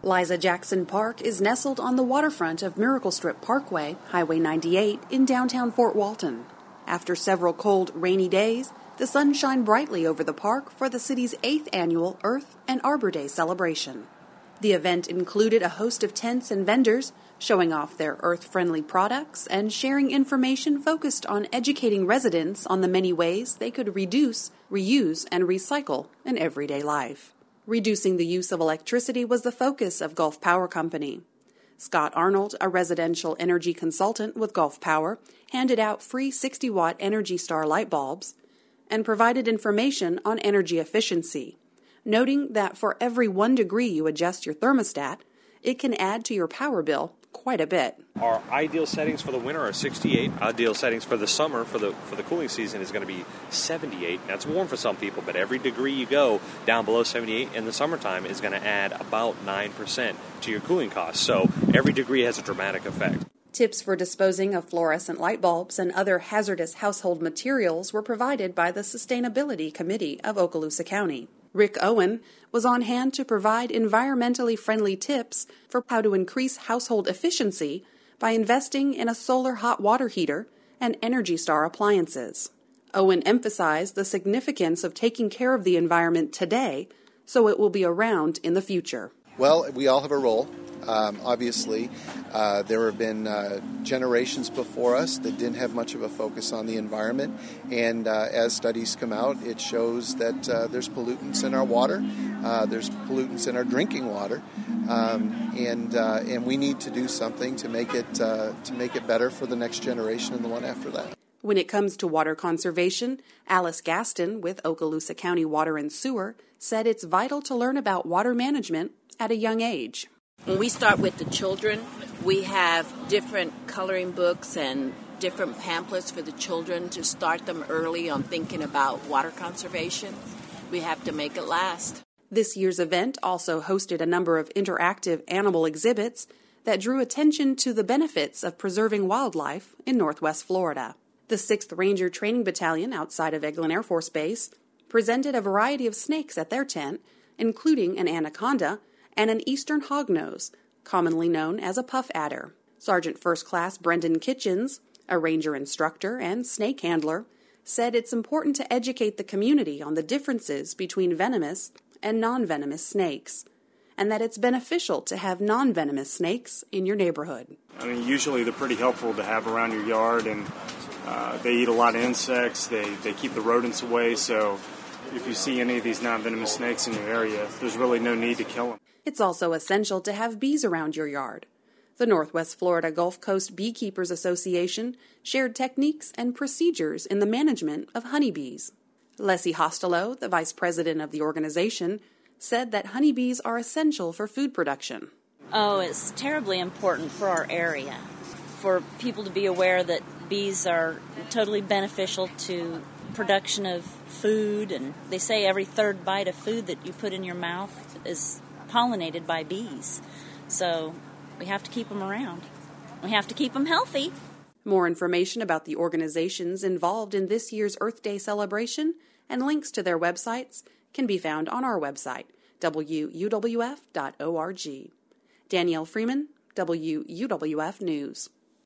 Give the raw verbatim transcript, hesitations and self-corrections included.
Liza Jackson Park is nestled on the waterfront of Miracle Strip Parkway, Highway ninety-eight, in downtown Fort Walton. After several cold, rainy days, the sun shined brightly over the park for the city's eighth annual Earth and Arbor Day celebration. The event included a host of tents and vendors showing off their earth-friendly products and sharing information focused on educating residents on the many ways they could reduce, reuse, and recycle in everyday life. Reducing the use of electricity was the focus of Gulf Power Company. Scott Arnold, a residential energy consultant with Gulf Power, handed out free sixty watt Energy Star light bulbs and provided information on energy efficiency, noting that for every one degree you adjust your thermostat, it can add to your power bill quite a bit. Our ideal settings for the winter are sixty-eight. Ideal settings for the summer, for the for the cooling season, is going to be seventy-eight. That's warm for some people, but every degree you go down below seventy-eight in the summertime is going to add about nine percent to your cooling costs. So every degree has a dramatic effect. Tips for disposing of fluorescent light bulbs and other hazardous household materials were provided by the Sustainability Committee of Okaloosa County. Rick Owen was on hand to provide environmentally friendly tips for how to increase household efficiency by investing in a solar hot water heater and Energy Star appliances. Owen emphasized the significance of taking care of the environment today so it will be around in the future. Well, we all have a role. Um, obviously, uh, there have been uh, generations before us that didn't have much of a focus on the environment, and uh, as studies come out, it shows that uh, there's pollutants in our water, uh, there's pollutants in our drinking water, um, and uh, and we need to do something to make it uh, to make it better for the next generation and the one after that. When it comes to water conservation, Alice Gaston with Okaloosa County Water and Sewer said it's vital to learn about water management at a young age. When we start with the children, we have different coloring books and different pamphlets for the children to start them early on thinking about water conservation. We have to make it last. This year's event also hosted a number of interactive animal exhibits that drew attention to the benefits of preserving wildlife in Northwest Florida. The sixth Ranger Training Battalion outside of Eglin Air Force Base presented a variety of snakes at their tent, including an anaconda and an eastern hognose, commonly known as a puff adder. Sergeant First Class Brendan Kitchens, a ranger instructor and snake handler, said it's important to educate the community on the differences between venomous and non-venomous snakes, and that it's beneficial to have non-venomous snakes in your neighborhood. I mean, usually they're pretty helpful to have around your yard, and uh, they eat a lot of insects, they, they keep the rodents away, so if you see any of these non-venomous snakes in your area, there's really no need to kill them. It's also essential to have bees around your yard. The Northwest Florida Gulf Coast Beekeepers Association shared techniques and procedures in the management of honeybees. Leslie Hostelo, the vice president of the organization, said that honeybees are essential for food production. Oh, it's terribly important for our area, for people to be aware that bees are totally beneficial to production of food, and they say every third bite of food that you put in your mouth is pollinated by bees. So we have to keep them around. We have to keep them healthy. More information about the organizations involved in this year's Earth Day celebration and links to their websites can be found on our website, W U W F dot org. Danielle Freeman, W U W F News.